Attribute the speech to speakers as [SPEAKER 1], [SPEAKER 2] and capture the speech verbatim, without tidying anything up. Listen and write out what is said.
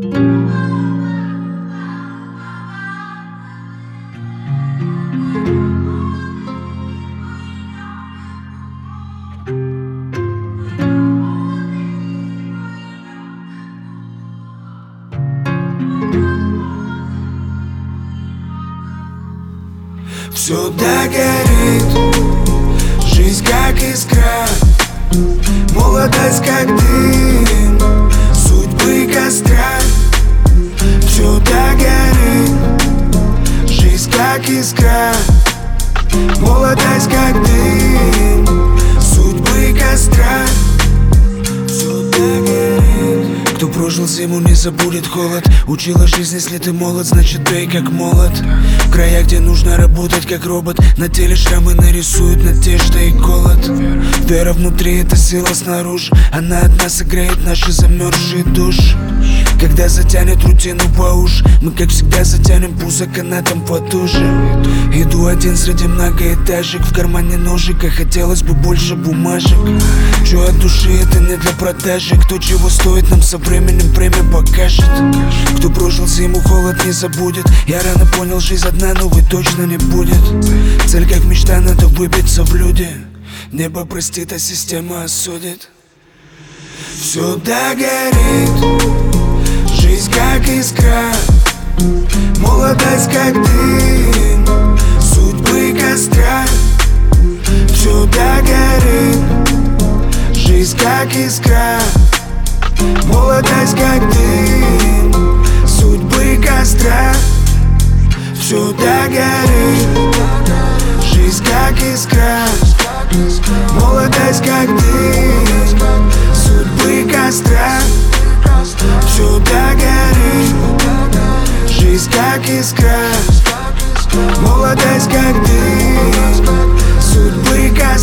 [SPEAKER 1] Все догорит, жизнь как искра, молодость как дым, судьбы костра. Все догорит, жизнь как искра, молодость как дым, судьбы костра. Все догорит. Кто прожил зиму, не забудет холод. Учила жизнь, если ты молод, значит бей как молот. В края, где нужно работать как робот, на теле шрамы нарисуют надежда и голод. Вера внутри — это сила снаружи, она одна согреет наши замерзшие души. Когда затянет рутину по уши, мы как всегда затянем пузо канатом потуже. Иду один среди многоэтажек, в кармане ножик, а хотелось бы больше бумажек. Чё от души, это не для продажи. Кто чего стоит, нам со временем время покажет. Кто прожил зиму, холод не забудет. Я рано понял, жизнь одна, но вы точно не будет. Цель как мечта, надо выбиться в люди. Небо простит, а система осудит. Все догорит, жизнь как искра, молодость как дым, судьбы костра. Все догорит, жизнь как искра, молодость как дым, судьбы костра. Все догорит, жизнь как искра, молодость как дым, судьбы костра. Все догорит, жизнь как искра, молодость как дым, судьбы костра.